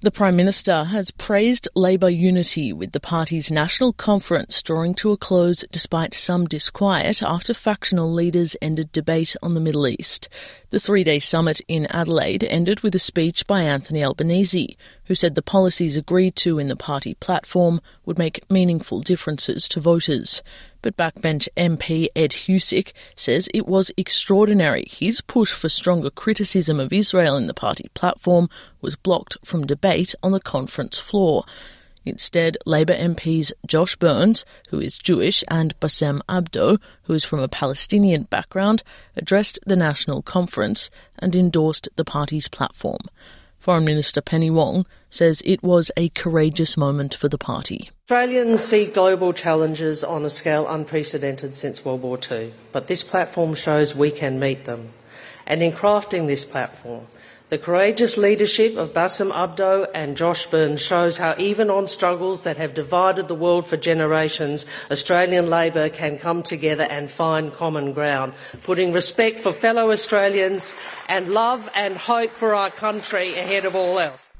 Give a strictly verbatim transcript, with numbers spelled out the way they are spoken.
The Prime Minister has praised Labor unity with the party's national conference drawing to a close despite some disquiet after factional leaders ended debate on the Middle East. The three-day summit in Adelaide ended with a speech by Anthony Albanese, who said the policies agreed to in the party platform would make meaningful differences to voters. But backbench M P Ed Husic says it was extraordinary. His push for stronger criticism of Israel in the party platform was blocked from debate on the conference floor. Instead, Labor M Ps Josh Burns, who is Jewish, and Bassem Abdo, who is from a Palestinian background, addressed the National Conference and endorsed the party's platform. Foreign Minister Penny Wong says it was a courageous moment for the party. Australians see global challenges on a scale unprecedented since World War Two, but this platform shows we can meet them. And in crafting this platform, the courageous leadership of Bassem Abdo and Josh Burns shows how even on struggles that have divided the world for generations, Australian Labor can come together and find common ground, putting respect for fellow Australians and love and hope for our country ahead of all else.